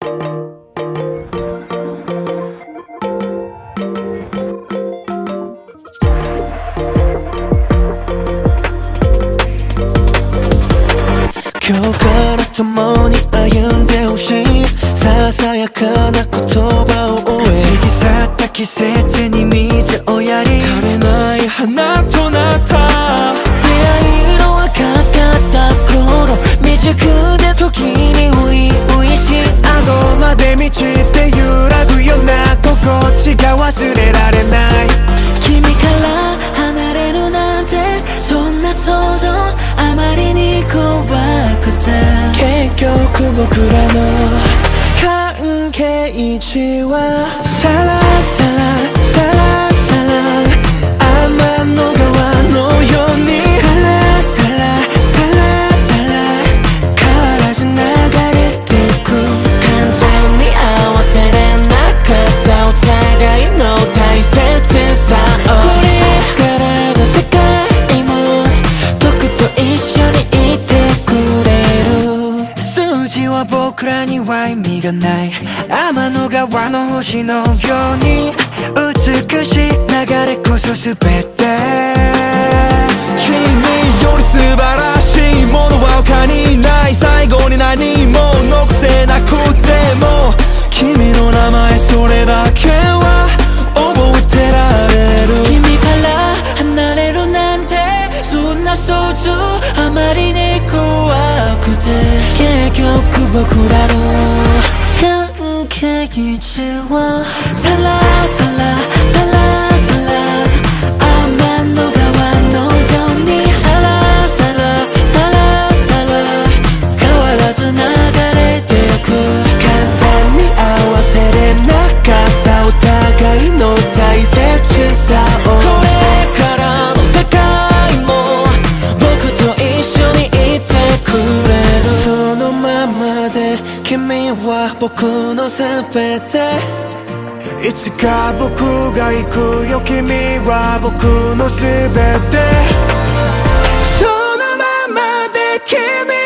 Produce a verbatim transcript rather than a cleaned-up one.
今日から共に歩んでほしいささやかな言葉を終え過ぎ去った季節に水をやり枯れない花となった出会いの若かった頃未熟で時に初々しい顎まで満ちて揺らぐような心地が忘れられない君から離れるなんてそんな想像あまりに怖くて結局僕らの関係値はサラサラサラサラ天の川のようにサラサラサラサラ変わらず流れてく完全に合わせれなかったお互いの大切さをこれからの世界も僕と一緒にいてくれる数字は僕らには意味がない天の川の星のように美しい流れこそ全て君より素晴らしいものは他にない最後に何も残せなくても君の名前それだけは覚えてられる君から離れるなんてそんな想像あまりに怖くて結局僕らの関係値はサラサラサラサラ天の川のようにサラサラサラサラ変わらず流れてく完全に合わせれなかったお互いの大切さをこれからの世界も僕と一緒にいてくれるそのままで君は僕の全ていつか僕が行くよ君は僕の全てそのままで君